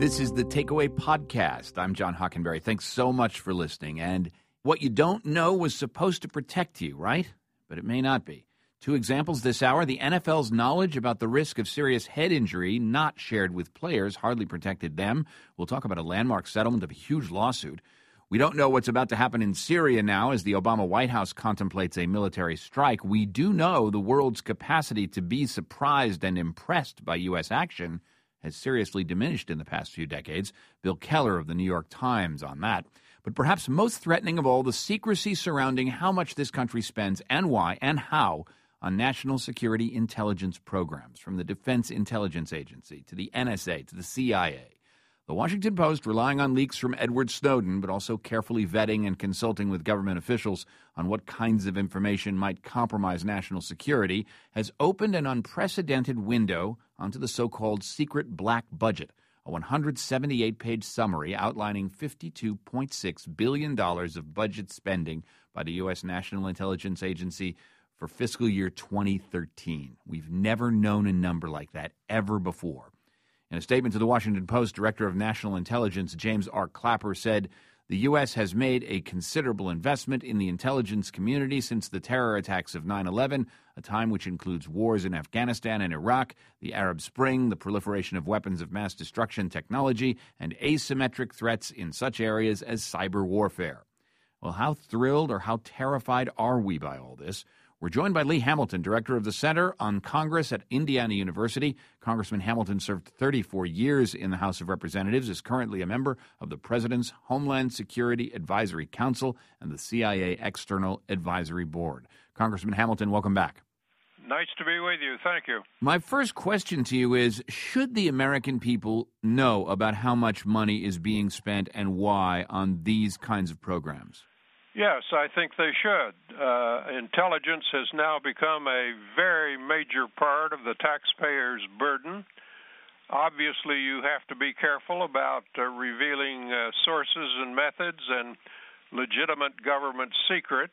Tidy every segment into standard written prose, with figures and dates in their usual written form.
This is the Takeaway Podcast. I'm John Hockenberry. Thanks so much for listening. And what you don't know was supposed to protect you, right? But it may not be. Two examples this hour. The NFL's knowledge about the risk of serious head injury not shared with players hardly protected them. We'll talk about a landmark settlement of a huge lawsuit. We don't know what's about to happen in Syria now as the Obama White House contemplates a military strike. We do know the world's capacity to be surprised and impressed by U.S. action has seriously diminished in the past few decades. Bill Keller of the New York Times on that. But perhaps most threatening of all, the secrecy surrounding how much this country spends and why and how on national security intelligence programs, from the Defense Intelligence Agency to the NSA to the CIA. The Washington Post, relying on leaks from Edward Snowden, but also carefully vetting and consulting with government officials on what kinds of information might compromise national security, has opened an unprecedented window onto the so-called secret black budget, a 178-page summary outlining $52.6 billion of budget spending by the U.S. National Intelligence Agency for fiscal year 2013. We've never known a number like that ever before. In a statement to the Washington Post, Director of National Intelligence James R. Clapper said, "The U.S. has made a considerable investment in the intelligence community since the terror attacks of 9/11, a time which includes wars in Afghanistan and Iraq, the Arab Spring, the proliferation of weapons of mass destruction technology, and asymmetric threats in such areas as cyber warfare." Well, how thrilled or how terrified are we by all this? We're joined by Lee Hamilton, director of the Center on Congress at Indiana University. Congressman Hamilton served 34 years in the House of Representatives, is currently a member of the President's Homeland Security Advisory Council and the CIA External Advisory Board. Congressman Hamilton, welcome back. Nice to be with you. Thank you. My first question to you is, should the American people know about how much money is being spent and why on these kinds of programs? Yes, I think they should. Intelligence has now become a very major part of the taxpayer's burden. Obviously, you have to be careful about revealing sources and methods and legitimate government secrets,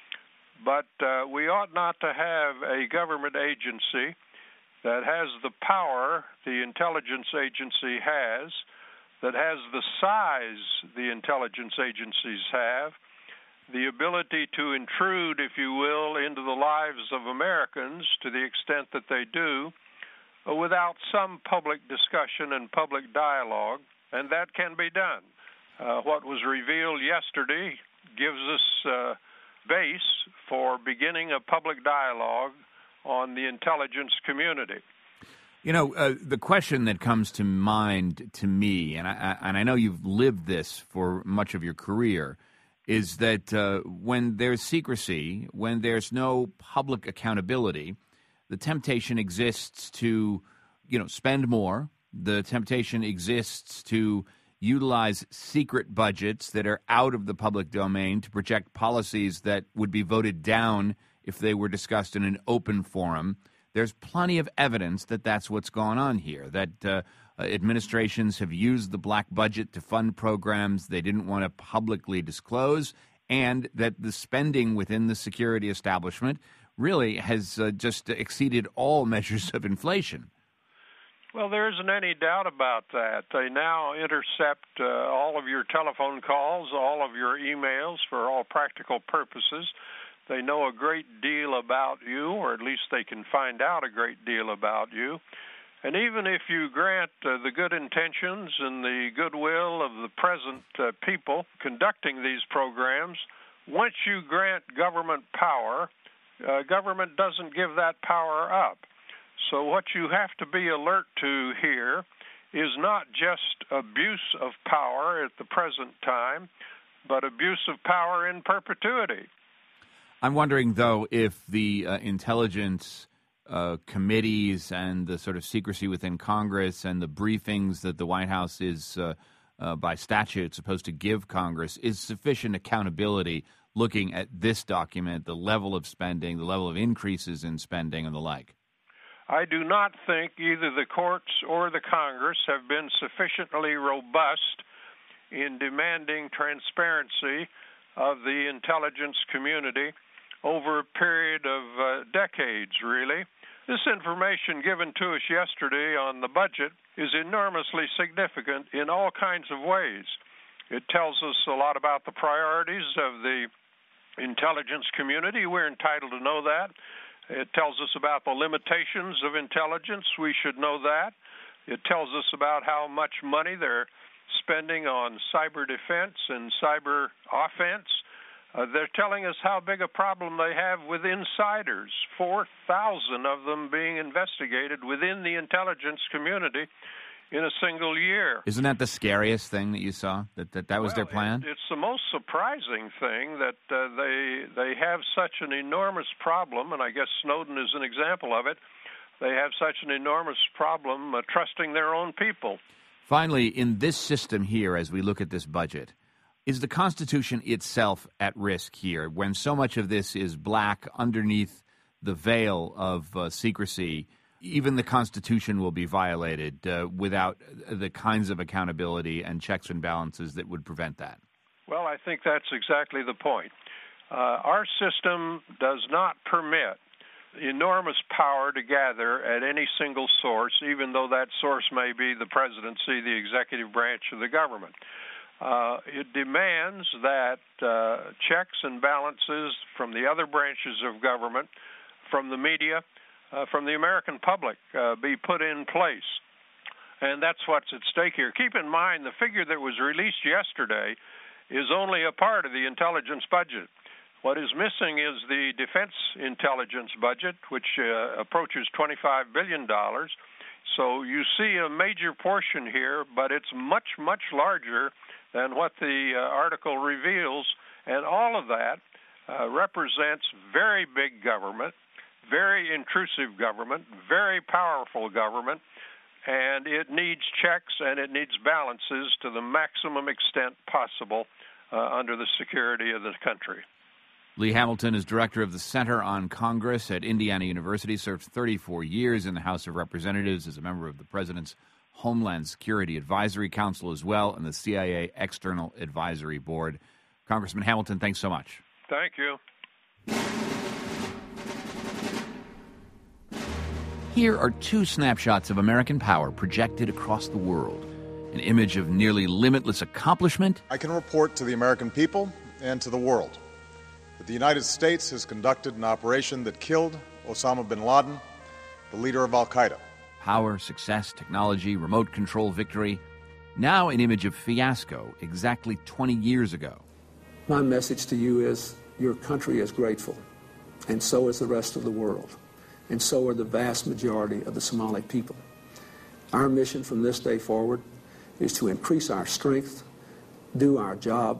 but we ought not to have a government agency that has the power the intelligence agency has, that has the size the intelligence agencies have, the ability to intrude, if you will, into the lives of Americans to the extent that they do, without some public discussion and public dialogue, and that can be done. What was revealed yesterday gives us base for beginning a public dialogue on the intelligence community. You know, the question that comes to mind to me, and I know you've lived this for much of your career, is that when there's secrecy, when there's no public accountability, the temptation exists to, spend more. The temptation exists to utilize secret budgets that are out of the public domain to project policies that would be voted down if they were discussed in an open forum. There's plenty of evidence that that's what's gone on here, that administrations have used the black budget to fund programs they didn't want to publicly disclose, and that the spending within the security establishment really has just exceeded all measures of inflation. Well, there isn't any doubt about that. They now intercept all of your telephone calls, all of your emails for all practical purposes. They know a great deal about you, or at least they can find out a great deal about you. And even if you grant the good intentions and the goodwill of the present people conducting these programs, once you grant government power, government doesn't give that power up. So what you have to be alert to here is not just abuse of power at the present time, but abuse of power in perpetuity. I'm wondering, though, if the intelligence committees and the sort of secrecy within Congress and the briefings that the White House is, by statute, supposed to give Congress is sufficient accountability looking at this document, the level of spending, the level of increases in spending, and the like. I do not think either the courts or the Congress have been sufficiently robust in demanding transparency of the intelligence community over a period of decades, really. This information given to us yesterday on the budget is enormously significant in all kinds of ways. It tells us a lot about the priorities of the intelligence community. We're entitled to know that. It tells us about the limitations of intelligence. We should know that. It tells us about how much money they're spending on cyber defense and cyber offense. They're telling us how big a problem they have with insiders, 4,000 of them being investigated within the intelligence community in a single year. Isn't that the scariest thing that you saw, that was their plan? It's the most surprising thing that they have such an enormous problem, and I guess Snowden is an example of it. They have such an enormous problem trusting their own people. Finally, in this system here, as we look at this budget, is the Constitution itself at risk here when so much of this is black underneath the veil of secrecy? Even the Constitution will be violated without the kinds of accountability and checks and balances that would prevent that. Well, I think that's exactly the point. Our system does not permit enormous power to gather at any single source, even though that source may be the presidency, the executive branch of the government. It demands that checks and balances from the other branches of government, from the media, from the American public be put in place. And that's what's at stake here. Keep in mind, the figure that was released yesterday is only a part of the intelligence budget. What is missing is the defense intelligence budget, which approaches $25 billion. So you see a major portion here, but it's much, much larger than what the article reveals. And all of that represents very big government, very intrusive government, very powerful government, and it needs checks and it needs balances to the maximum extent possible under the security of the country. Lee Hamilton is director of the Center on Congress at Indiana University, served 34 years in the House of Representatives as a member of the President's Homeland Security Advisory Council as well, and the CIA External Advisory Board. Congressman Hamilton, thanks so much. Thank you. Here are two snapshots of American power projected across the world. An image of nearly limitless accomplishment. I can report to the American people and to the world that the United States has conducted an operation that killed Osama bin Laden, the leader of al-Qaeda. Power, success, technology, remote control victory. Now an image of fiasco exactly 20 years ago. My message to you is your country is grateful, and so is the rest of the world, and so are the vast majority of the Somali people. Our mission from this day forward is to increase our strength, do our job,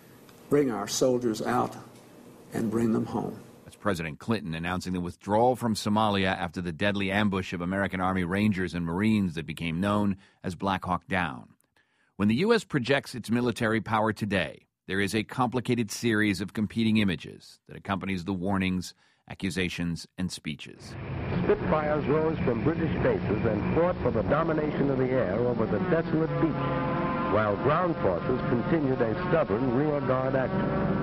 bring our soldiers out, and bring them home. That's President Clinton announcing the withdrawal from Somalia after the deadly ambush of American Army Rangers and Marines that became known as Black Hawk Down. When the U.S. projects its military power today, there is a complicated series of competing images that accompanies the warnings, accusations, and speeches. Spitfires rose from British bases and fought for the domination of the air over the desolate beach, while ground forces continued a stubborn rear guard action.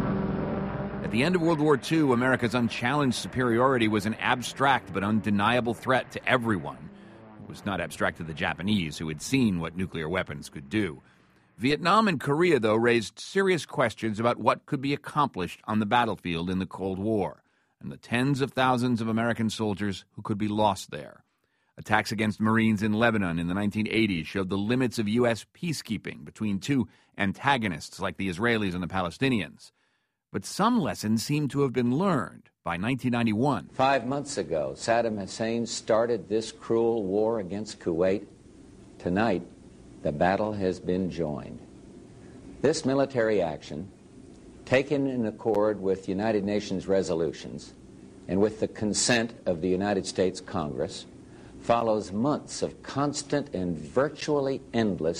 At the end of World War II, America's unchallenged superiority was an abstract but undeniable threat to everyone. It was not abstract to the Japanese, who had seen what nuclear weapons could do. Vietnam and Korea, though, raised serious questions about what could be accomplished on the battlefield in the Cold War, and the tens of thousands of American soldiers who could be lost there. Attacks against Marines in Lebanon in the 1980s showed the limits of U.S. peacekeeping between two antagonists like the Israelis and the Palestinians. But some lessons seem to have been learned by 1991. 5 months ago, Saddam Hussein started this cruel war against Kuwait. Tonight, the battle has been joined. This military action, taken in accord with United Nations resolutions and with the consent of the United States Congress, follows months of constant and virtually endless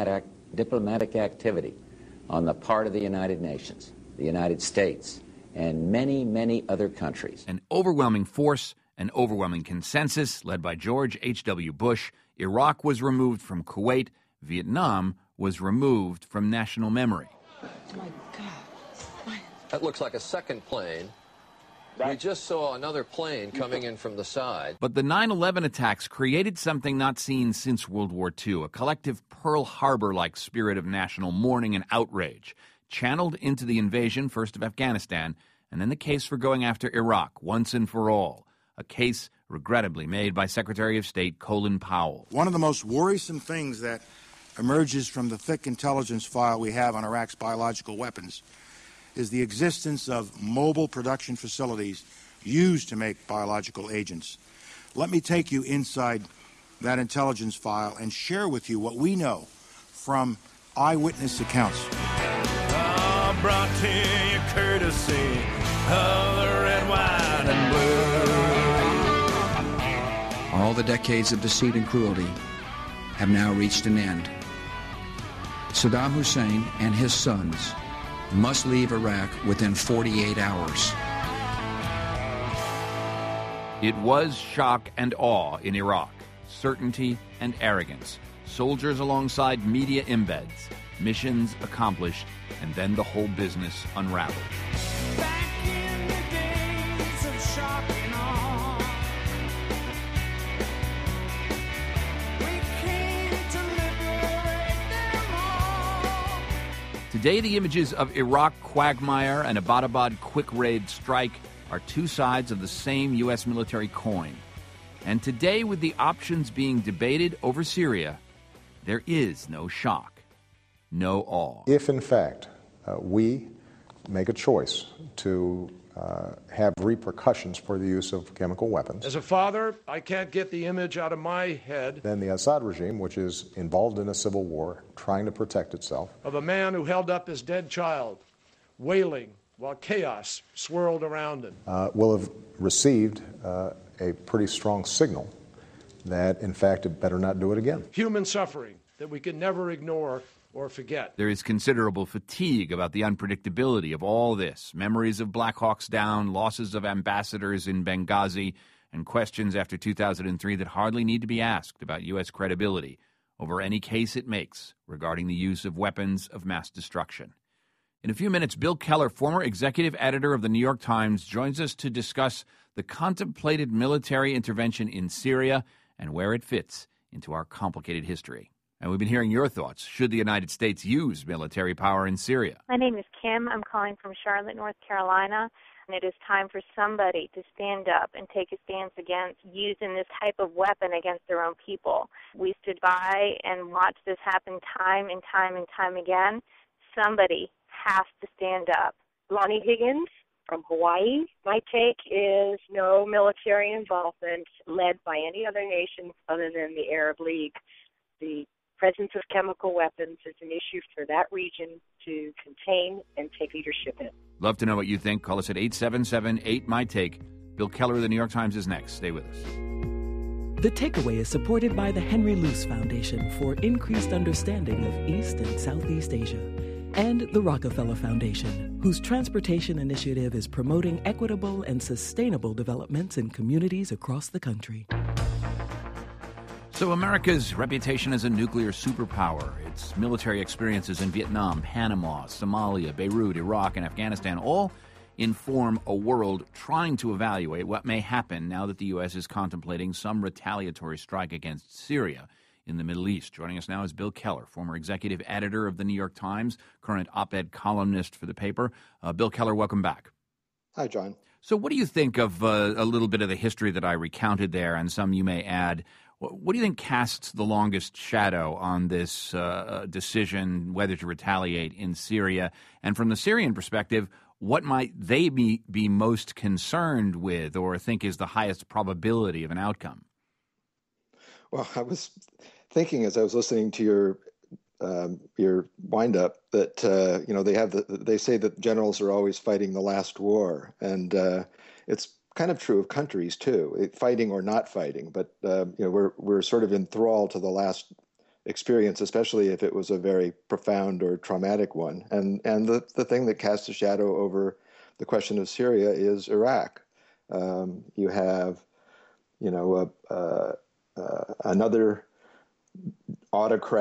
diplomatic activity on the part of the United Nations, the United States, and many, many other countries. An overwhelming force, an overwhelming consensus led by George H.W. Bush. Iraq was removed from Kuwait. Vietnam was removed from national memory. Oh, my God. That looks like a second plane We just saw another plane coming in from the side. But the 9/11 attacks created something not seen since World War II, a collective Pearl Harbor-like spirit of national mourning and outrage, channeled into the invasion, first of Afghanistan, and then the case for going after Iraq once and for all, a case regrettably made by Secretary of State Colin Powell. One of the most worrisome things that emerges from the thick intelligence file we have on Iraq's biological weapons is the existence of mobile production facilities used to make biological agents. Let me take you inside that intelligence file and share with you what we know from eyewitness accounts. Brought to you courtesy of the red, white, and blue. All the decades of deceit and cruelty have now reached an end. Saddam Hussein and his sons must leave Iraq within 48 hours. It was shock and awe in Iraq, certainty and arrogance, soldiers alongside media embeds, missions accomplished, and then the whole business unraveled. Back in the days of shock and awe, we came to liberate them all. Today, the images of Iraq quagmire and Abbottabad quick raid strike are two sides of the same U.S. military coin. And today, with the options being debated over Syria, there is no shock, no awe. If, in fact, we make a choice to have repercussions for the use of chemical weapons, as a father, I can't get the image out of my head then the Assad regime, which is involved in a civil war, trying to protect itself, of a man who held up his dead child, wailing while chaos swirled around him, will have received a pretty strong signal that, in fact, it better not do it again. Human suffering that we can never ignore or forget. There is considerable fatigue about the unpredictability of all this. Memories of Black Hawks Down, losses of ambassadors in Benghazi, and questions after 2003 that hardly need to be asked about U.S. credibility over any case it makes regarding the use of weapons of mass destruction. In a few minutes, Bill Keller, former executive editor of the New York Times, joins us to discuss the contemplated military intervention in Syria and where it fits into our complicated history. And we've been hearing your thoughts. Should the United States use military power in Syria? My name is Kim. I'm calling from Charlotte, North Carolina. And it is time for somebody to stand up and take a stance against using this type of weapon against their own people. We stood by and watched this happen time and time and time again. Somebody has to stand up. Lonnie Higgins from Hawaii. My take is no military involvement led by any other nation other than the Arab League. The presence of chemical weapons is an issue for that region to contain and take leadership in. Love to know what you think. Call us at 877-8MY-TAKE. Bill Keller of the New York Times is next. Stay with us. The Takeaway is supported by the Henry Luce Foundation for increased understanding of East and Southeast Asia, and the Rockefeller Foundation, whose transportation initiative is promoting equitable and sustainable developments in communities across the country. So America's reputation as a nuclear superpower, its military experiences in Vietnam, Panama, Somalia, Beirut, Iraq, and Afghanistan all inform a world trying to evaluate what may happen now that the U.S. is contemplating some retaliatory strike against Syria in the Middle East. Joining us now is Bill Keller, former executive editor of the New York Times, current op-ed columnist for the paper. Bill Keller, welcome back. Hi, John. So what do you think of a little bit of the history that I recounted there, and some you may add? What do you think casts the longest shadow on this decision whether to retaliate in Syria? And from the Syrian perspective, what might they be most concerned with or think is the highest probability of an outcome? Well, I was thinking as I was listening to your wind-up that they say that generals are always fighting the last war, and it's kind of true of countries too, fighting or not fighting. But we're sort of enthralled to the last experience, especially if it was a very profound or traumatic one. And the thing that casts a shadow over the question of Syria is Iraq. You have, another autocrat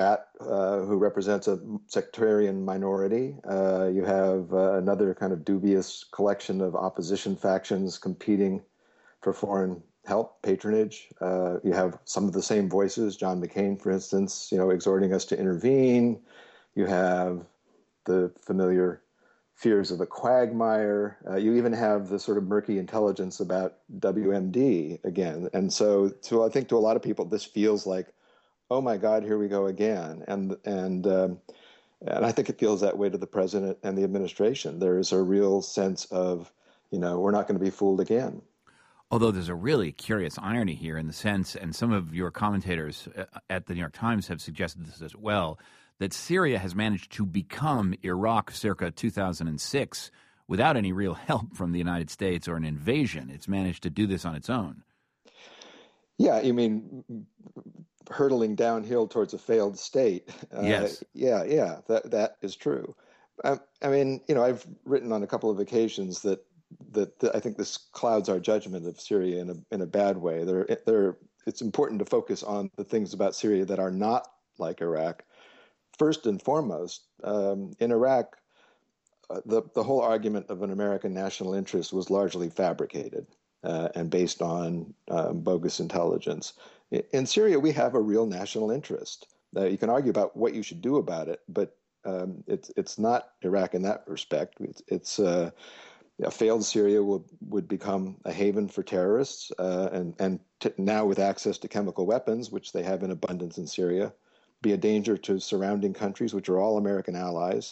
who represents a sectarian minority. You have another kind of dubious collection of opposition factions competing for foreign help, patronage. You have some of the same voices, John McCain, for instance, exhorting us to intervene. You have the familiar fears of a quagmire. You even have the sort of murky intelligence about WMD again. And so I think to a lot of people, this feels like, oh my God, here we go again. And I think it feels that way to the president and the administration. There is a real sense of, we're not going to be fooled again. Although there's a really curious irony here in the sense, and some of your commentators at the New York Times have suggested this as well, that Syria has managed to become Iraq circa 2006 without any real help from the United States or an invasion. It's managed to do this on its own. Yeah, you mean hurtling downhill towards a failed state? Yes. Yeah, that is true. I mean, I've written on a couple of occasions that I think this clouds our judgment of Syria in a bad way. It's important to focus on the things about Syria that are not like Iraq. First and foremost, in Iraq, the whole argument of an American national interest was largely fabricated and based on bogus intelligence. In Syria, we have a real national interest. You can argue about what you should do about it, but it's not Iraq in that respect. It's a failed Syria would become a haven for terrorists, and now with access to chemical weapons, which they have in abundance in Syria, be a danger to surrounding countries, which are all American allies.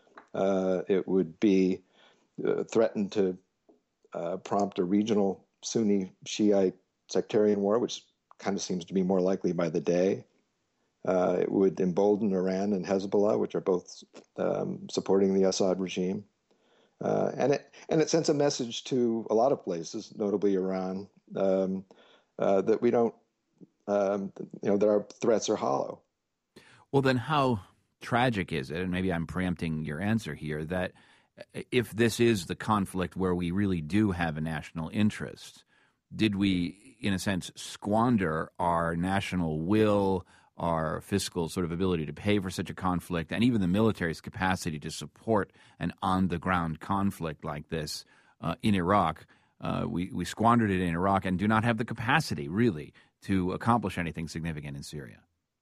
It would be threatened to prompt a regional Sunni-Shiite sectarian war, which kind of seems to be more likely by the day. It would embolden Iran and Hezbollah, which are both supporting the Assad regime. And it sends a message to a lot of places, notably Iran, that we don't, that our threats are hollow. Well, then how tragic is it, and maybe I'm preempting your answer here, that if this is the conflict where we really do have a national interest, did we, in a sense, squander our national will, our fiscal sort of ability to pay for such a conflict, and even the military's capacity to support an on-the-ground conflict like this in Iraq? We squandered it in Iraq and do not have the capacity, really, to accomplish anything significant in Syria.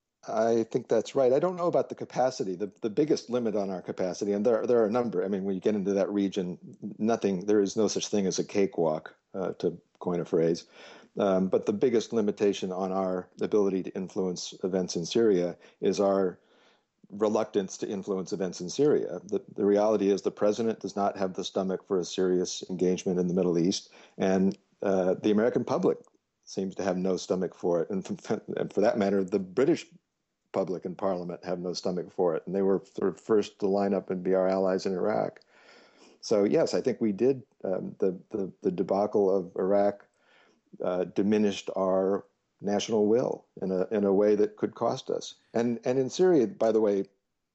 I think that's right. I don't know about the capacity. The biggest limit on our capacity, and there are a number. I mean, when you get into that region, there is no such thing as a cakewalk, to coin a phrase. But the biggest limitation on our ability to influence events in Syria is our reluctance to influence events in Syria. The reality is the president does not have the stomach for a serious engagement in the Middle East, and the American public seems to have no stomach for it. And for that matter, the British public and parliament have no stomach for it. And they were sort of first to line up and be our allies in Iraq. So, yes, I think we did. The debacle of Iraq diminished our national will in a way that could cost us. And in Syria, by the way,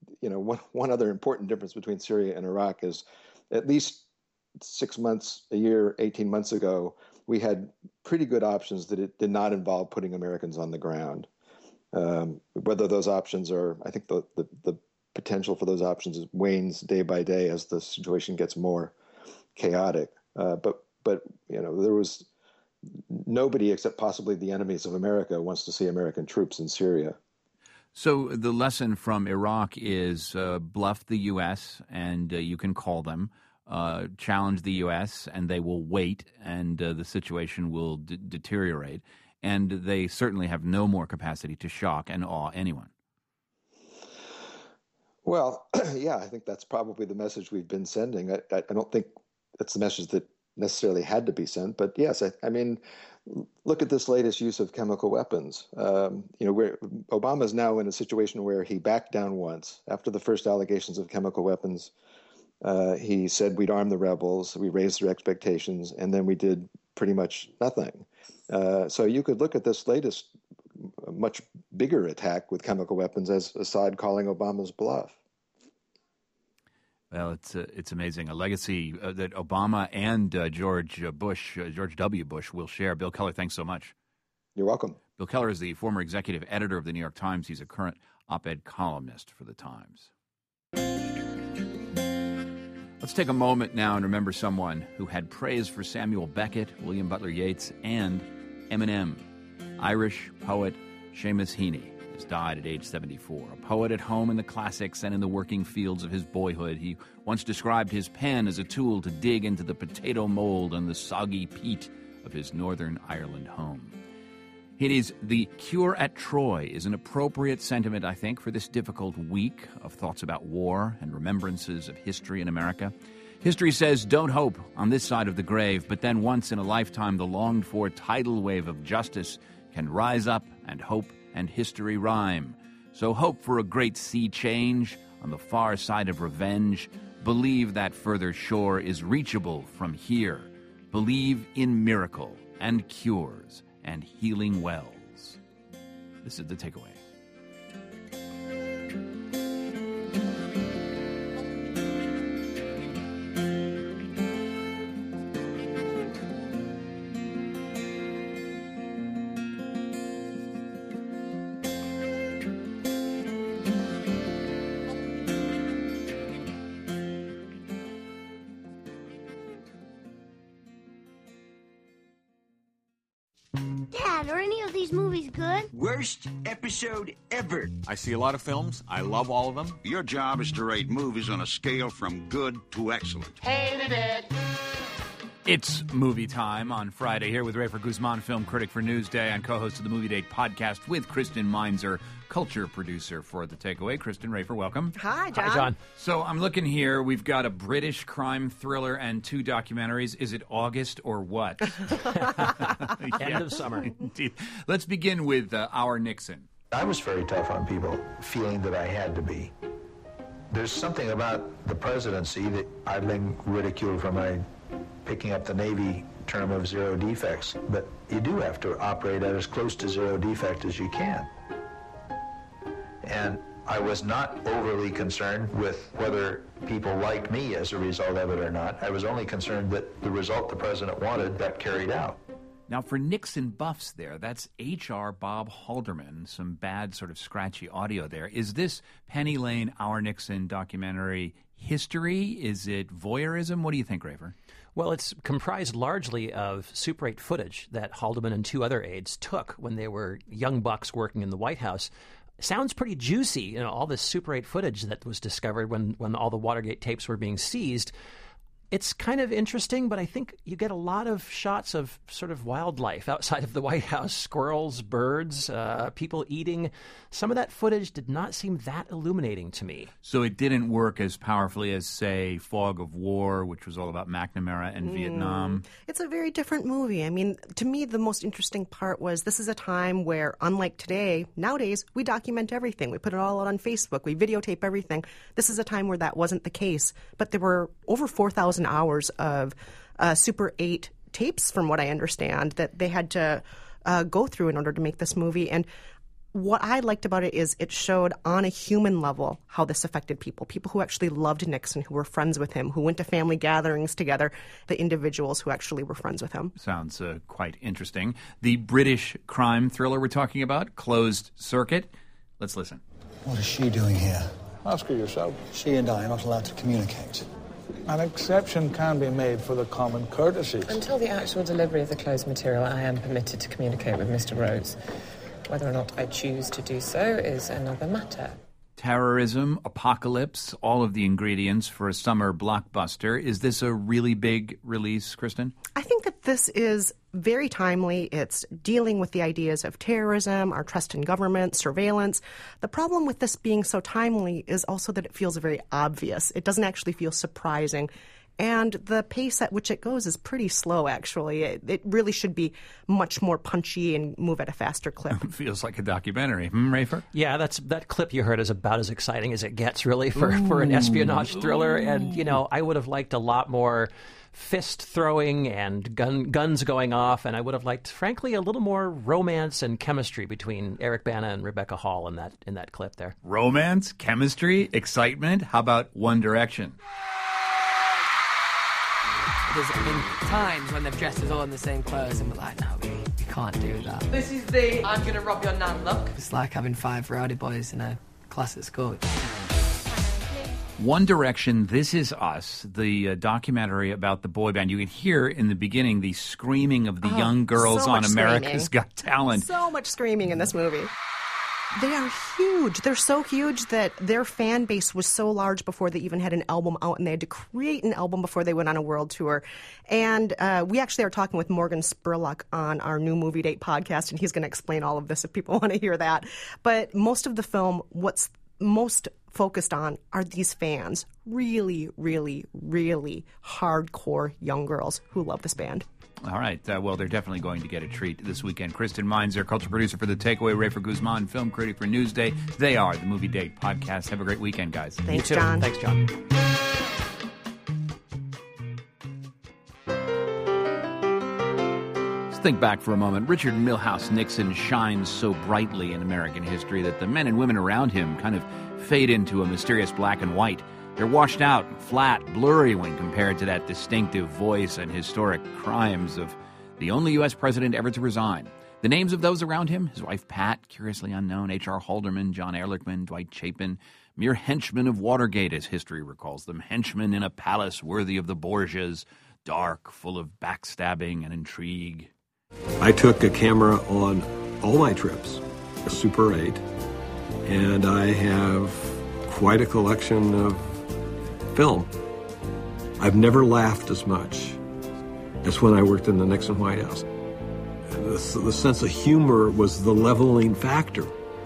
one other important difference between Syria and Iraq is at least 6 months, a year, 18 months ago, we had pretty good options that it did not involve putting Americans on the ground. Whether those options are, I think the potential for those options wanes day by day as the situation gets more chaotic. But there was nobody except possibly the enemies of America wants to see American troops in Syria. So the lesson from Iraq is bluff the U.S. and you can call them, challenge the U.S. and they will wait and the situation will deteriorate. And they certainly have no more capacity to shock and awe anyone. Well, yeah, I think that's probably the message we've been sending. I don't think that's the message that necessarily had to be sent. But yes, I mean, look at this latest use of chemical weapons. Obama is now in a situation where he backed down once. After the first allegations of chemical weapons, he said we'd arm the rebels, we raised their expectations, and then we did pretty much nothing. So you could look at this latest, much bigger attack with chemical weapons as Assad calling Obama's bluff. Well, it's amazing. A legacy that Obama and George W. Bush will share. Bill Keller, thanks so much. You're welcome. Bill Keller is the former executive editor of the New York Times. He's a current op-ed columnist for the Times. Let's take a moment now and remember someone who had praise for Samuel Beckett, William Butler Yeats, and Eminem. Irish poet Seamus Heaney has died at age 74. A poet at home in the classics and in the working fields of his boyhood, he once described his pen as a tool to dig into the potato mold and the soggy peat of his Northern Ireland home. Heaney's The Cure at Troy is an appropriate sentiment, I think, for this difficult week of thoughts about war and remembrances of history in America. History says, don't hope on this side of the grave, but then once in a lifetime the longed-for tidal wave of justice can rise up and hope and history rhyme. So hope for a great sea change on the far side of revenge. Believe that further shore is reachable from here. Believe in miracle and cures and healing wells. This is the takeaway. Dad, are any of these movies good? Worst episode ever. I see a lot of films. I love all of them. Your job is to rate movies on a scale from good to excellent. Hated it. It's movie time on Friday here with Rafer Guzman, film critic for Newsday and co-host of the Movie Date podcast with Kristen Meinzer, culture producer for The Takeaway. Kristen, Rafer, welcome. Hi, John. Hi, John. So I'm looking here. We've got a British crime thriller and 2 documentaries. Is it August or what? End of summer. Indeed. Let's begin with Our Nixon. I was very tough on people, feeling that I had to be. There's something about the presidency that I've been ridiculed for my picking up the Navy term of zero defects, but you do have to operate at as close to zero defect as you can. And I was not overly concerned with whether people liked me as a result of it or not. I was only concerned that the result the president wanted got carried out. Now, for Nixon buffs there, that's H.R. Bob Halderman, some bad sort of scratchy audio there. Is this Penny Lane, Our Nixon documentary history? Is it voyeurism? What do you think, Rafer? Well, it's comprised largely of Super 8 footage that Haldeman and 2 other aides took when they were young bucks working in the White House. Sounds pretty juicy, all this Super 8 footage that was discovered when all the Watergate tapes were being seized. It's kind of interesting, but I think you get a lot of shots of sort of wildlife outside of the White House, squirrels, birds, people eating. Some of that footage did not seem that illuminating to me. So it didn't work as powerfully as, say, Fog of War, which was all about McNamara and Vietnam. It's a very different movie. I mean, to me, the most interesting part was this is a time where, unlike today, nowadays, we document everything. We put it all out on Facebook. We videotape everything. This is a time where that wasn't the case. But there were over 4,000 hours of Super 8 tapes, from what I understand, that they had to go through in order to make this movie. And what I liked about it is it showed on a human level how this affected people who actually loved Nixon, who were friends with him, who went to family gatherings together, the individuals who actually were friends with him. Sounds quite interesting. The British crime thriller we're talking about, Closed Circuit. Let's listen. What is she doing here? Ask her yourself. She and I are not allowed to communicate. An exception can be made for the common courtesies. Until the actual delivery of the closed material, I am permitted to communicate with Mr. Rhodes. Whether or not I choose to do so is another matter. Terrorism, apocalypse, all of the ingredients for a summer blockbuster. Is this a really big release, Kristen? I think that this is very timely. It's dealing with the ideas of terrorism, our trust in government, surveillance. The problem with this being so timely is also that it feels very obvious. It doesn't actually feel surprising. And the pace at which it goes is pretty slow, actually. It really should be much more punchy and move at a faster clip. It feels like a documentary. Rafer? Yeah, that clip you heard is about as exciting as it gets, really, for an espionage thriller. And, I would have liked a lot more fist throwing and guns going off, and I would have liked, frankly, a little more romance and chemistry between Eric Bana and Rebecca Hall in that clip there. Romance, chemistry, excitement. How about One Direction? There's been times when they've dressed us all in the same clothes and we're like, no, we can't do that. This is the I'm going to rob your nan look. It's like having 5 rowdy boys in a klassisk gut. One Direction, This Is Us, the documentary about the boy band. You can hear in the beginning the screaming of the young girls so on much America's screaming. Got Talent. So much screaming in this movie. They are huge. They're so huge that their fan base was so large before they even had an album out, and they had to create an album before they went on a world tour. And we actually are talking with Morgan Spurlock on our new Movie Date podcast, and he's going to explain all of this if people want to hear that. But most of the film, what's most focused on are these fans, really, really, really hardcore young girls who love this band. All right. Well, they're definitely going to get a treat this weekend. Kristen Meinzer, culture producer for The Takeaway, Rafer Guzman, film critic for Newsday. They are the Movie Date podcast. Have a great weekend, guys. Thanks, John. Thanks, John. Let's think back for a moment. Richard Milhous Nixon shines so brightly in American history that the men and women around him kind of fade into a mysterious black and white. They're washed out, flat, blurry when compared to that distinctive voice and historic crimes of the only U.S. president ever to resign. The names of those around him, his wife Pat, curiously unknown, H.R. Haldeman, John Ehrlichman, Dwight Chapin, mere henchmen of Watergate, as history recalls them, henchmen in a palace worthy of the Borgias, dark, full of backstabbing and intrigue. I took a camera on all my trips, a Super 8, and I have quite a collection of film. I've never laughed as much as when I worked in the Nixon White House. The sense of humor was the leveling factor.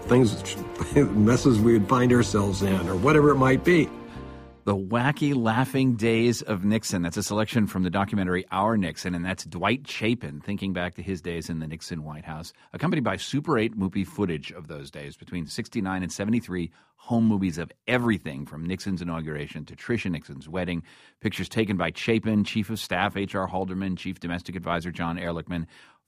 Messes we would find ourselves in, or whatever it might be. The Wacky Laughing Days of Nixon. That's a selection from the documentary Our Nixon, and that's Dwight Chapin thinking back to his days in the Nixon White House, accompanied by Super 8 movie footage of those days between 69 and 73, home movies of everything from Nixon's inauguration to Tricia Nixon's wedding, pictures taken by Chapin, Chief of Staff H.R. Haldeman, Chief Domestic Advisor John Ehrlichman,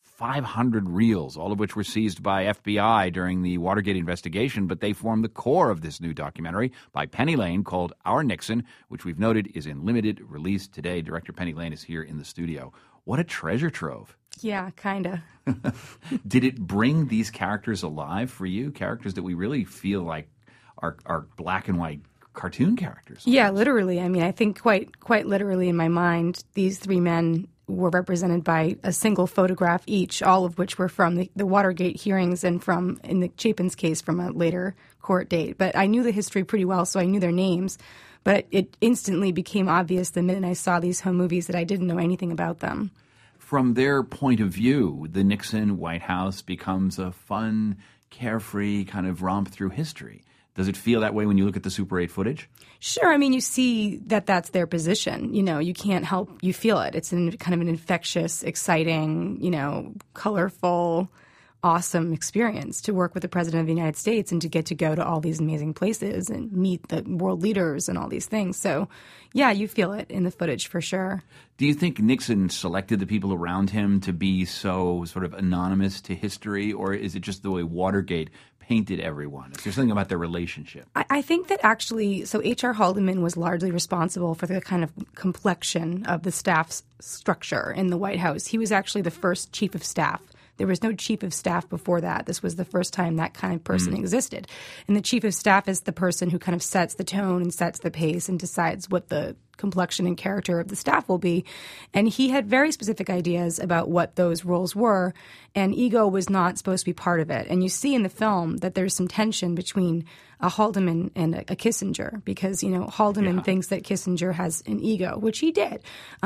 500 reels, all of which were seized by FBI during the Watergate investigation, but they form the core of this new documentary by Penny Lane called Our Nixon, which we've noted is in limited release today. Director Penny Lane is here in the studio. What a treasure trove. Yeah, kind of. Did it bring these characters alive for you? Characters that we really feel like are black and white cartoon characters. Yeah, literally. I mean, I think quite literally in my mind, these three men were represented by a single photograph each, all of which were from the Watergate hearings and from, in the Chapin's case, from a later court date. But I knew the history pretty well, so I knew their names. But it instantly became obvious the minute I saw these home movies that I didn't know anything about them. From their point of view, the Nixon White House becomes a fun, carefree kind of romp through history. Does it feel that way when you look at the Super 8 footage? Sure. I mean, you see that that's their position. You know, you can't help, you feel it. It's kind of an infectious, exciting, colorful, awesome experience to work with the President of the United States and to get to go to all these amazing places and meet the world leaders and all these things. So, yeah, you feel it in the footage for sure. Do you think Nixon selected the people around him to be so sort of anonymous to history, or is it just the way Watergate painted everyone? Is there something about their relationship? I think that actually, so H.R. Haldeman was largely responsible for the kind of complexion of the staff's structure in the White House. He was actually the first chief of staff. There was no chief of staff before that. This was the first time that kind of person existed. And the chief of staff is the person who kind of sets the tone and sets the pace and decides what the complexion and character of the staff will be. And he had very specific ideas about what those roles were, and ego was not supposed to be part of it. And you see in the film that there's some tension between a Haldeman and a Kissinger, because, Haldeman thinks that Kissinger has an ego, which he did,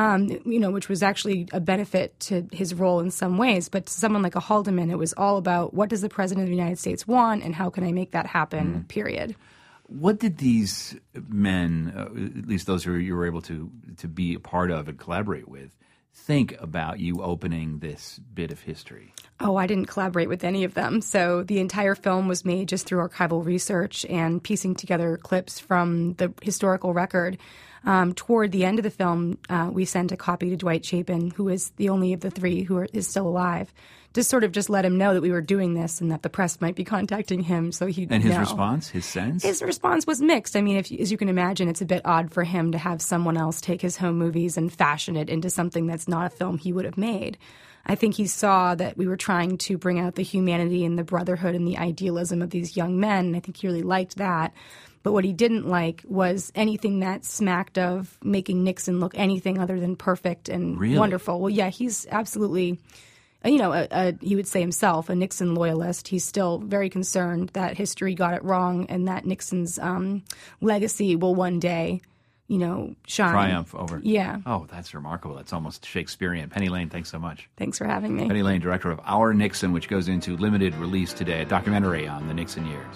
which was actually a benefit to his role in some ways. But to someone like a Haldeman, it was all about what does the President of the United States want and how can I make that happen, period. What did these men, at least those who you were able to be a part of and collaborate with, think about you opening this bit of history? Oh, I didn't collaborate with any of them. So the entire film was made just through archival research and piecing together clips from the historical record. Toward the end of the film, we sent a copy to Dwight Chapin, who is the only of the three who is still alive, to sort of just let him know that we were doing this and that the press might be contacting him, so he'd And his know. response, his sense? His response was mixed. I mean, as you can imagine, it's a bit odd for him to have someone else take his home movies and fashion it into something that's not a film he would have made. I think he saw that we were trying to bring out the humanity and the brotherhood and the idealism of these young men, and I think he really liked that. But what he didn't like was anything that smacked of making Nixon look anything other than perfect and wonderful. Well, yeah, he's absolutely, he would say himself, a Nixon loyalist. He's still very concerned that history got it wrong and that Nixon's legacy will one day, shine. Triumph over. Yeah. Oh, that's remarkable. That's almost Shakespearean. Penny Lane, thanks so much. Thanks for having me. Penny Lane, director of Our Nixon, which goes into limited release today, a documentary on the Nixon years.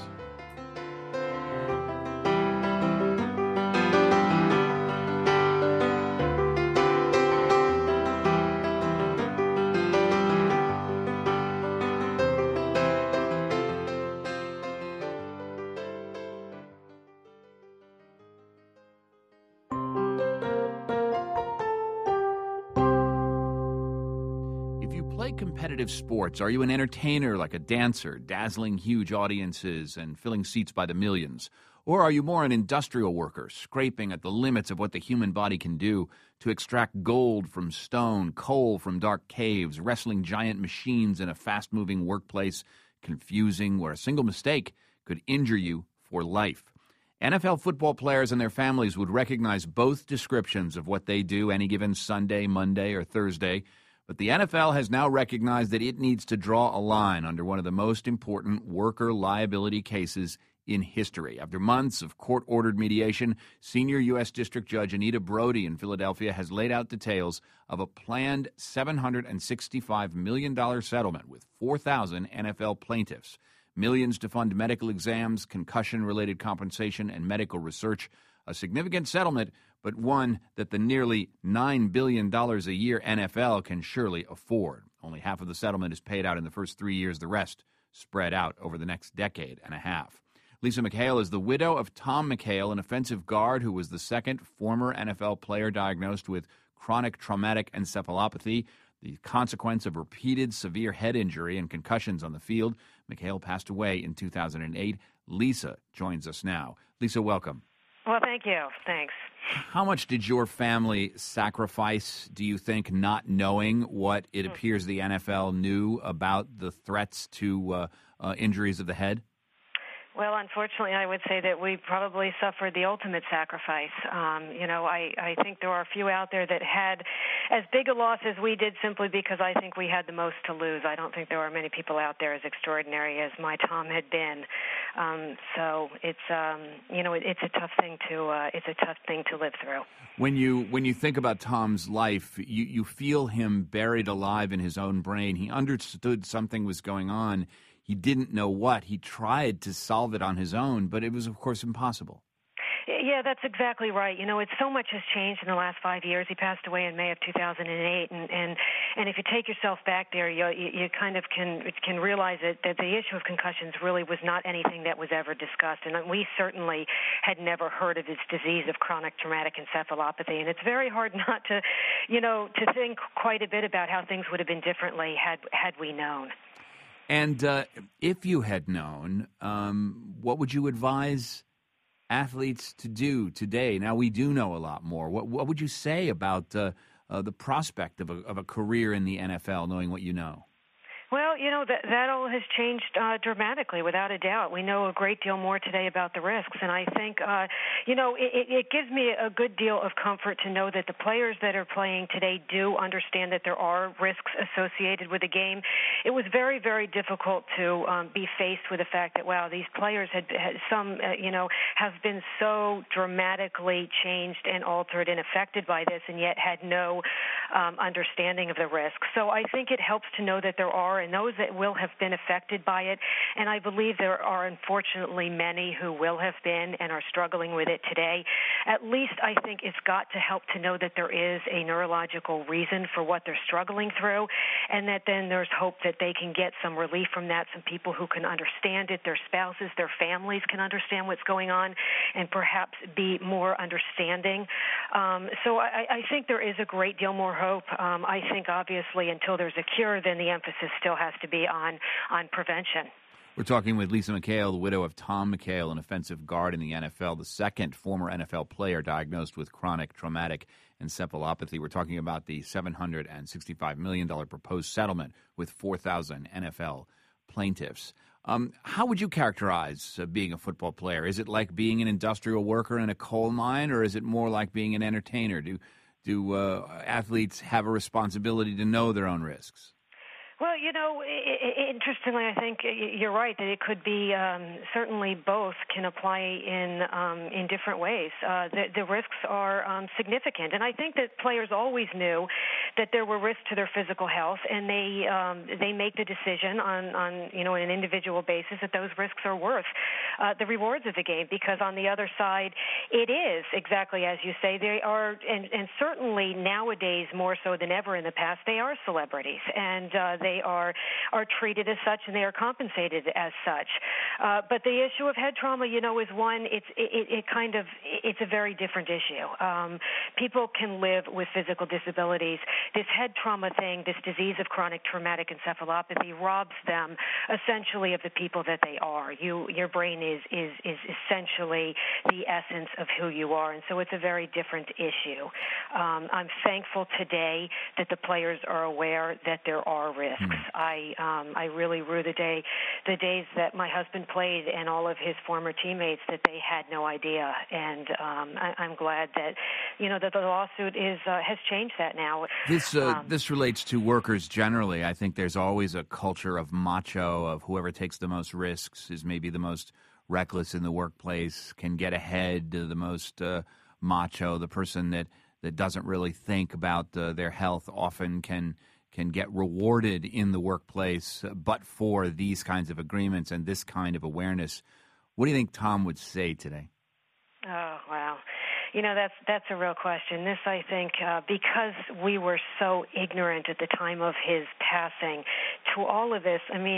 Competitive sports? Are you an entertainer like a dancer, dazzling huge audiences and filling seats by the millions? Or are you more an industrial worker, scraping at the limits of what the human body can do to extract gold from stone, coal from dark caves, wrestling giant machines in a fast-moving workplace, confusing, where a single mistake could injure you for life? NFL football players and their families would recognize both descriptions of what they do any given Sunday, Monday, or Thursday. But the NFL has now recognized that it needs to draw a line under one of the most important worker liability cases in history. After months of court-ordered mediation, senior U.S. District Judge Anita Brody in Philadelphia has laid out details of a planned $765 million settlement with 4,000 NFL plaintiffs. Millions to fund medical exams, concussion-related compensation, and medical research. A significant settlement, but one that the nearly $9 billion a year NFL can surely afford. Only half of the settlement is paid out in the first 3 years, the rest spread out over the next decade and a half. Lisa McHale is the widow of Tom McHale, an offensive guard who was the second former NFL player diagnosed with chronic traumatic encephalopathy, the consequence of repeated severe head injury and concussions on the field. McHale passed away in 2008. Lisa joins us now. Lisa, welcome. Well, thank you. Thanks. How much did your family sacrifice, do you think, not knowing what it appears the NFL knew about the threats to injuries of the head? Well, unfortunately, I would say that we probably suffered the ultimate sacrifice. I think there are a few out there that had as big a loss as we did simply because I think we had the most to lose. I don't think there are many people out there as extraordinary as my Tom had been. So it's a tough thing to live through. When you think about Tom's life, you feel him buried alive in his own brain. He understood something was going on. He didn't know what. He tried to solve it on his own, but it was, of course, impossible. Yeah, that's exactly right. So much has changed in the last 5 years. He passed away in May of 2008, and if you take yourself back there, you kind of can realize that the issue of concussions really was not anything that was ever discussed, and we certainly had never heard of this disease of chronic traumatic encephalopathy, and it's very hard not to think quite a bit about how things would have been differently had we known. And if you had known, what would you advise athletes to do today? Now, we do know a lot more. What would you say about the prospect of a career in the NFL, knowing what you know? Well, that all has changed dramatically, without a doubt. We know a great deal more today about the risks, and I think, it gives me a good deal of comfort to know that the players that are playing today do understand that there are risks associated with the game. It was very, very difficult to be faced with the fact that, wow, these players had some, have been so dramatically changed and altered and affected by this, and yet had no understanding of the risks. So I think it helps to know that there are, and those that will have been affected by it, and I believe there are unfortunately many who will have been and are struggling with it today. At least I think it's got to help to know that there is a neurological reason for what they're struggling through, and that then there's hope that they can get some relief from that, some people who can understand it, their spouses, their families can understand what's going on, and perhaps be more understanding. So I think there is a great deal more hope. I think obviously until there's a cure, then the emphasis still has to be on prevention. We're talking with Lisa McHale, the widow of Tom McHale, an offensive guard in the NFL, the second former NFL player diagnosed with chronic traumatic encephalopathy. We're talking about the $765 million proposed settlement with 4,000 NFL plaintiffs. How would you characterize being a football player? Is it like being an industrial worker in a coal mine, or is it more like being an entertainer? Do athletes have a responsibility to know their own risks? Well, interestingly, I think you're right that it could be certainly both can apply in different ways. The risks are significant, and I think that players always knew that there were risks to their physical health, and they make the decision on an individual basis that those risks are worth the rewards of the game. Because on the other side, it is exactly as you say. They are, and certainly nowadays more so than ever in the past, they are celebrities, and they are treated as such, and they are compensated as such. But the issue of head trauma, is one. It's a very different issue. People can live with physical disabilities. This head trauma thing, this disease of chronic traumatic encephalopathy, robs them essentially of the people that they are. Your brain is essentially the essence of who you are, and so it's a very different issue. I'm thankful today that the players are aware that there are risks. I really rue the days that my husband played and all of his former teammates that they had no idea, and I'm glad that that the lawsuit has changed that now. This relates to workers generally. I think there's always a culture of macho, of whoever takes the most risks is maybe the most reckless in the workplace, can get ahead, the most macho, the person that doesn't really think about their health often can get rewarded in the workplace, but for these kinds of agreements and this kind of awareness. What do you think Tom would say today? Oh, wow. That's a real question. This, I think, because we were so ignorant at the time of his passing to all of this,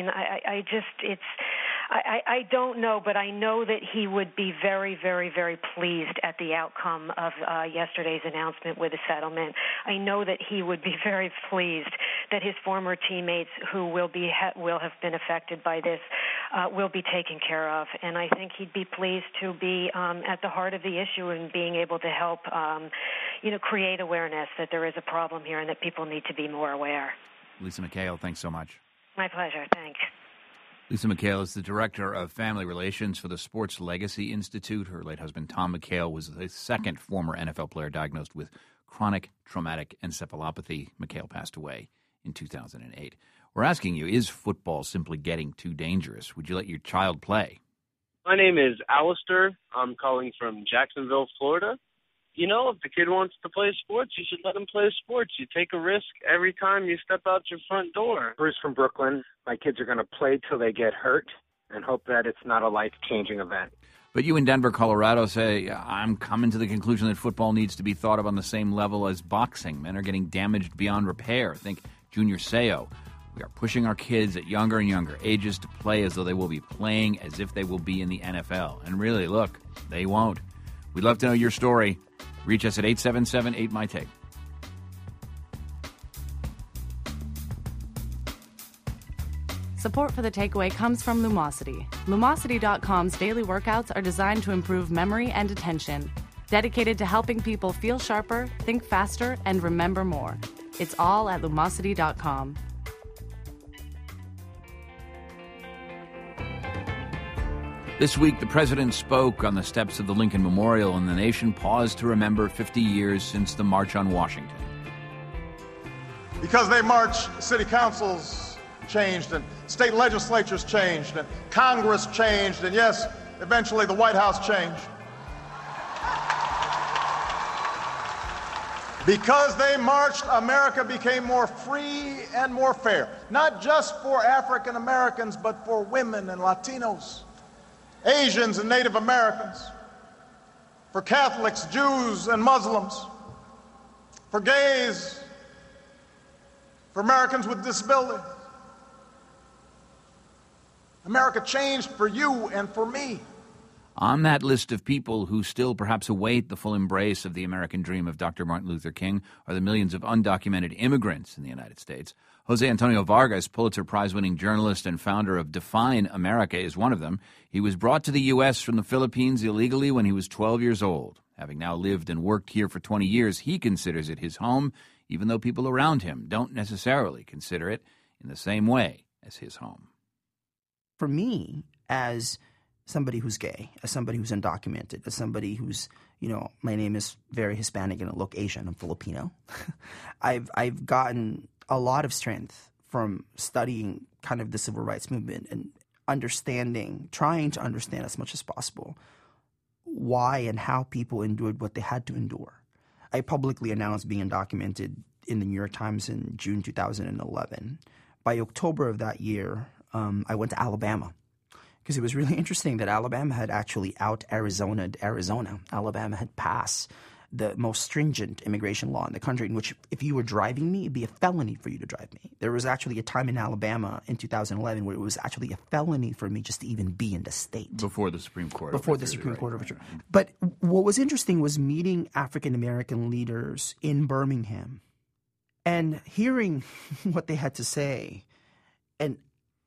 I don't know, but I know that he would be very, very, very pleased at the outcome of yesterday's announcement with the settlement. I know that he would be very pleased that his former teammates who will have been affected by this will be taken care of, and I think he'd be pleased to be at the heart of the issue and being able to help, create awareness that there is a problem here and that people need to be more aware. Lisa McHale, thanks so much. My pleasure. Thanks. Lisa McHale is the Director of Family Relations for the Sports Legacy Institute. Her late husband, Tom McHale, was the second former NFL player diagnosed with chronic traumatic encephalopathy. McHale passed away in 2008. We're asking you, is football simply getting too dangerous? Would you let your child play? My name is Alistair. I'm calling from Jacksonville, Florida. If the kid wants to play sports, you should let him play sports. You take a risk every time you step out your front door. Bruce from Brooklyn. My kids are going to play till they get hurt and hope that it's not a life-changing event. But you in Denver, Colorado say, I'm coming to the conclusion that football needs to be thought of on the same level as boxing. Men are getting damaged beyond repair. Think Junior Seau. We are pushing our kids at younger and younger ages to play as though they will be playing as if they will be in the NFL. And really, look, they won't. We'd love to know your story. Reach us at 877-8MY-TAKE. Support for The Takeaway comes from Lumosity. Lumosity.com's daily workouts are designed to improve memory and attention. Dedicated to helping people feel sharper, think faster, and remember more. It's all at Lumosity.com. This week, the president spoke on the steps of the Lincoln Memorial, and the nation paused to remember 50 years since the March on Washington. Because they marched, city councils changed, and state legislatures changed, and Congress changed, and yes, eventually the White House changed. Because they marched, America became more free and more fair, not just for African Americans, but for women and Latinos, Asians and Native Americans, for Catholics, Jews and Muslims, for gays, for Americans with disabilities. America changed for you and for me. On that list of people who still perhaps await the full embrace of the American dream of Dr. Martin Luther King are the millions of undocumented immigrants in the United States. Jose Antonio Vargas, Pulitzer Prize-winning journalist and founder of Define America, is one of them. He was brought to the U.S. from the Philippines illegally when he was 12 years old. Having now lived and worked here for 20 years, he considers it his home, even though people around him don't necessarily consider it in the same way as his home. For me, as somebody who's gay, as somebody who's undocumented, as somebody who's, my name is very Hispanic and I look Asian, I'm Filipino. I've gotten a lot of strength from studying kind of the civil rights movement and trying to understand as much as possible why and how people endured what they had to endure. I publicly announced being undocumented in the New York Times in June 2011. By October of that year, I went to Alabama. Because it was really interesting that Alabama had actually out-Arizonaed Arizona. Alabama had passed the most stringent immigration law in the country, in which if you were driving me, it'd be a felony for you to drive me. There was actually a time in Alabama in 2011 where it was actually a felony for me just to even be in the state. Before the Supreme Court. But what was interesting was meeting African-American leaders in Birmingham and hearing what they had to say and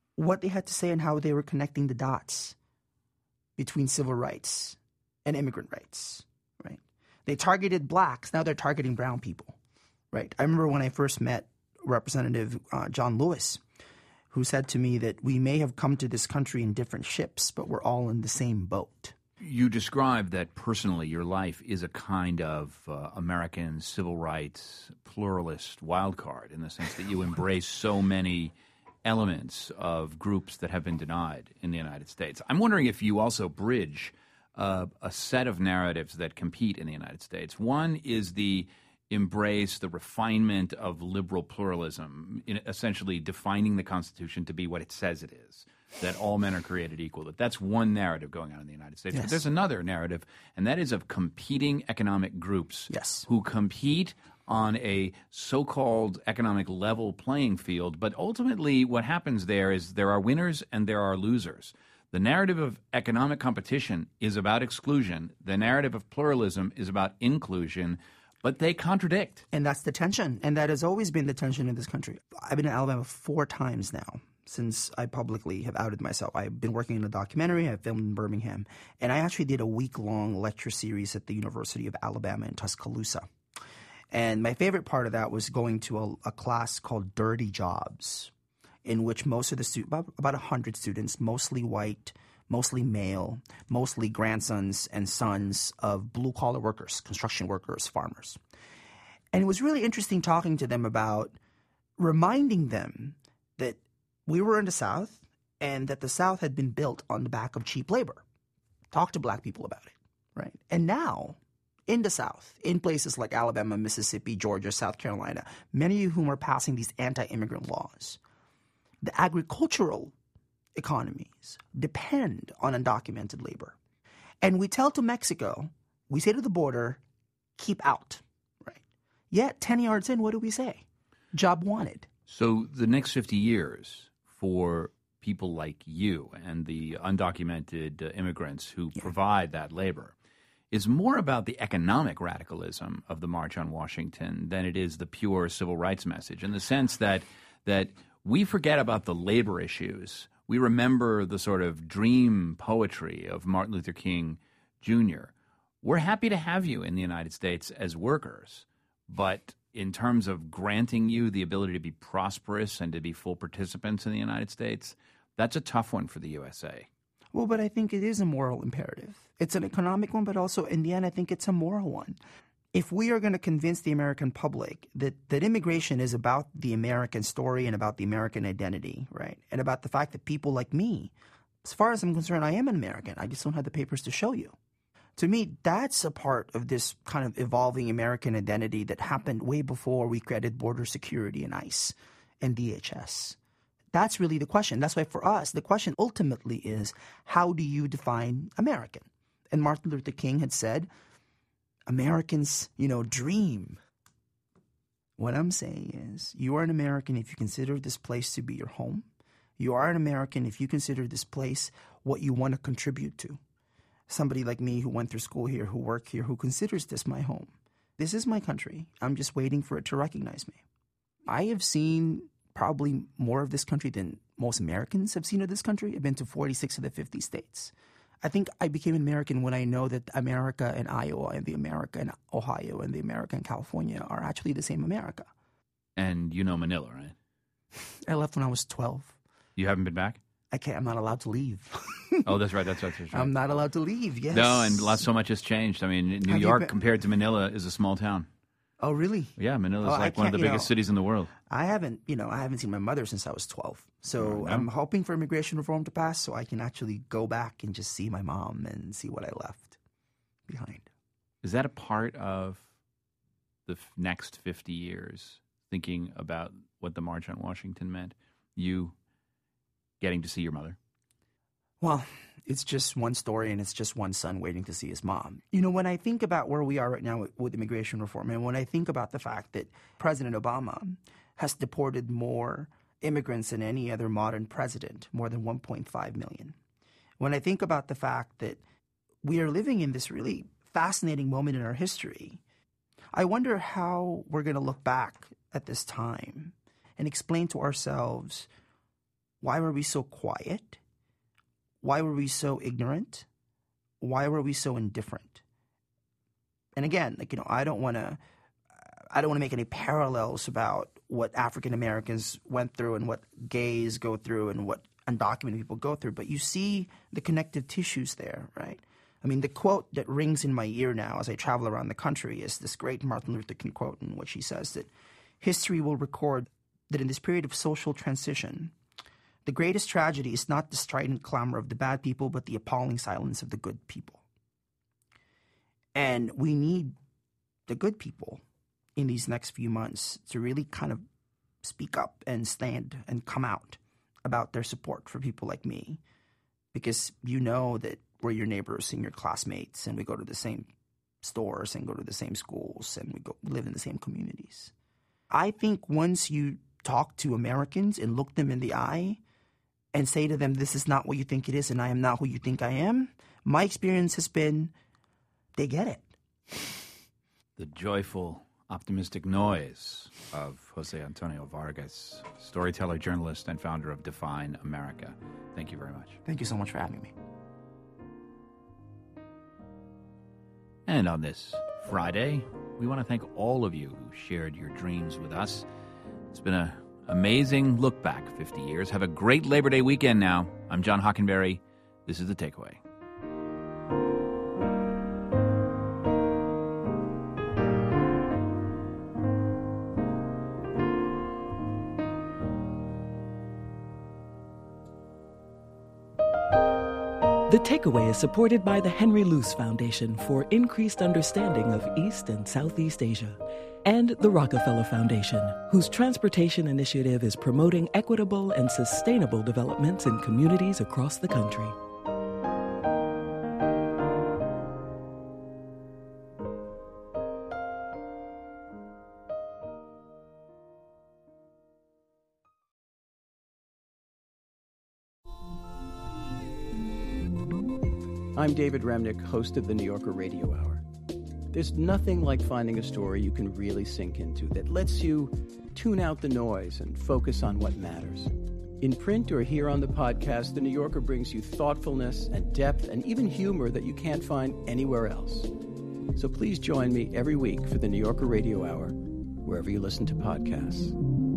how they were connecting the dots between civil rights and immigrant rights, right? They targeted blacks. Now they're targeting brown people, right? I remember when I first met Representative John Lewis, who said to me that we may have come to this country in different ships, but we're all in the same boat. You described that personally your life is a kind of American civil rights pluralist wildcard in the sense that you embrace so many elements of groups that have been denied in the United States. I'm wondering if you also bridge a set of narratives that compete in the United States. One is the embrace, the refinement of liberal pluralism, essentially defining the Constitution to be what it says it is, that all men are created equal. That's one narrative going on in the United States. Yes. But there's another narrative, and that is of competing economic groups who compete on a so-called economic level playing field. But ultimately what happens there is there are winners and there are losers. The narrative of economic competition is about exclusion. The narrative of pluralism is about inclusion, but they contradict. And that's the tension. And that has always been the tension in this country. I've been in Alabama 4 times now since I publicly have outed myself. I've been working in a documentary. I filmed in Birmingham. And I actually did a week-long lecture series at the University of Alabama in Tuscaloosa. And my favorite part of that was going to a class called Dirty Jobs, in which most of the students, about 100 students, mostly white, mostly male, mostly grandsons and sons of blue-collar workers, construction workers, farmers. And it was really interesting talking to them about reminding them that we were in the South and that the South had been built on the back of cheap labor. Talk to black people about it, right? And now, in the South, in places like Alabama, Mississippi, Georgia, South Carolina, many of whom are passing these anti-immigrant laws, the agricultural economies depend on undocumented labor. And we tell to Mexico, we say to the border, keep out, right? Yet 10 yards in, what do we say? Job wanted. So the next 50 years for people like you and the undocumented immigrants who provide that labor is more about the economic radicalism of the March on Washington than it is the pure civil rights message, in the sense that we forget about the labor issues. We remember the sort of dream poetry of Martin Luther King Jr. We're happy to have you in the United States as workers, but in terms of granting you the ability to be prosperous and to be full participants in the United States, that's a tough one for the USA. Well, but I think it is a moral imperative. It's an economic one, but also in the end, I think it's a moral one. If we are going to convince the American public that immigration is about the American story and about the American identity, right, and about the fact that people like me, as far as I'm concerned, I am an American. I just don't have the papers to show you. To me, that's a part of this kind of evolving American identity that happened way before we created border security and ICE and DHS. That's really the question. That's why for us, the question ultimately is, how do you define American? And Martin Luther King had said, Americans, dream. What I'm saying is, you are an American if you consider this place to be your home. You are an American if you consider this place what you want to contribute to. somebody like me who went through school here, who work here, who considers this my home. This is my country. I'm just waiting for it to recognize me. I have seen probably more of this country than most Americans have seen of this country. I've been to 46 of the 50 states. I think I became an American when I know that America and Iowa and the America and Ohio and the America and California are actually the same America. And you know Manila, right? I left when I was 12. You haven't been back? I can't. I'm not allowed to leave. Oh, that's right. That's right. I'm not allowed to leave, yes. No, and so much has changed. I mean, New York compared to Manila is a small town. Oh, really? Yeah, Manila is like one of the biggest cities in the world. I haven't seen my mother since I was 12. So I'm hoping for immigration reform to pass so I can actually go back and just see my mom and see what I left behind. Is that a part of the next 50 years, thinking about what the March on Washington meant? You getting to see your mother? Well, it's just one story, and it's just one son waiting to see his mom. You know, when I think about where we are right now with immigration reform, and when I think about the fact that President Obama has deported more immigrants than any other modern president, more than 1.5 million. When I think about the fact that we are living in this really fascinating moment in our history, I wonder how we're going to look back at this time and explain to ourselves, why were we so quiet? Why were we so ignorant? Why were we so indifferent? And again, I don't want to make any parallels about what African Americans went through and what gays go through and what undocumented people go through, but you see the connective tissues there, right? I mean, the quote that rings in my ear now as I travel around the country is this great Martin Luther King quote in which he says that history will record that in this period of social transition, the greatest tragedy is not the strident clamor of the bad people, but the appalling silence of the good people. And we need the good people in these next few months to really kind of speak up and stand and come out about their support for people like me. Because you know that we're your neighbors and your classmates, and we go to the same stores and go to the same schools, and we live in the same communities. I think once you talk to Americans and look them in the eye and say to them, this is not what you think it is, and I am not who you think I am, my experience has been, they get it. The joyful, optimistic noise of Jose Antonio Vargas, storyteller, journalist, and founder of Define America. Thank you very much. Thank you so much for having me. And on this Friday, we want to thank all of you who shared your dreams with us. It's been an amazing look back 50 years. Have a great Labor Day weekend now. I'm John Hockenberry. This is The Takeaway. The Takeaway is supported by the Henry Luce Foundation for increased understanding of East and Southeast Asia, and the Rockefeller Foundation, whose transportation initiative is promoting equitable and sustainable developments in communities across the country. I'm David Remnick, host of the New Yorker Radio Hour. There's nothing like finding a story you can really sink into that lets you tune out the noise and focus on what matters. In print or here on the podcast, the New Yorker brings you thoughtfulness and depth and even humor that you can't find anywhere else. So please join me every week for the New Yorker Radio Hour, wherever you listen to podcasts.